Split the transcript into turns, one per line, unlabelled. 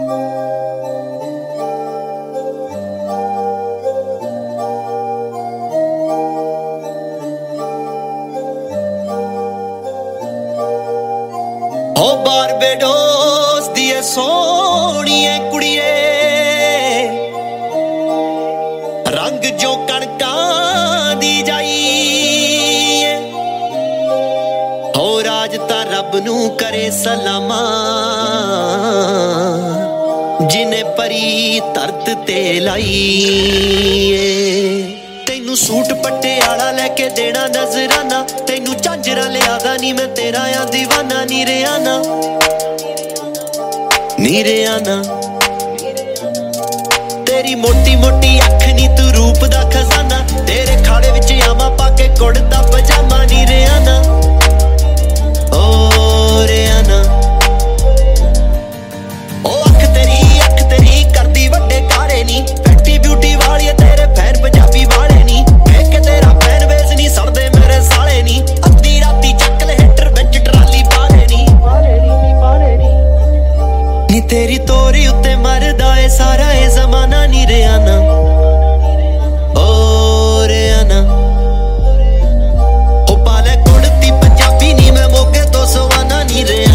ओ Barbados दिए सोहणिए कुड़िए रंग जो कणकां दी जाई हो राज तां रब नू करे सलामा जिने परी धरत ते लाई तैनू सूट पटियाला लेके देना नजराना तैनू झांजरा लियादा नी मैं तेरा आ दीवाना नीरे आना तेरी मोटी मोटी अख नी तू रूप दा खजाना तेरे खाड़े विच आवा पाके कुड़दा पजामा नीरे आना ओ रे आना ओ अख तेरी करदी वड्डे कारे नी फैक्टी ब्यूटी वाली तेरे फैन पंजाबी वाले नी वेख के तेरा फैन बेस नी सड़दे मेरे साले नी अद्धी राती चक ले हिटर विच ट्राली पाले नी नी तेरी तोरी उत्ते मरदा ए सारा ए जमाना नी रे आना ओ रे आना ओ पाले कुड़ती पंजाबी नी मैं मोगे तो सवाना नी रे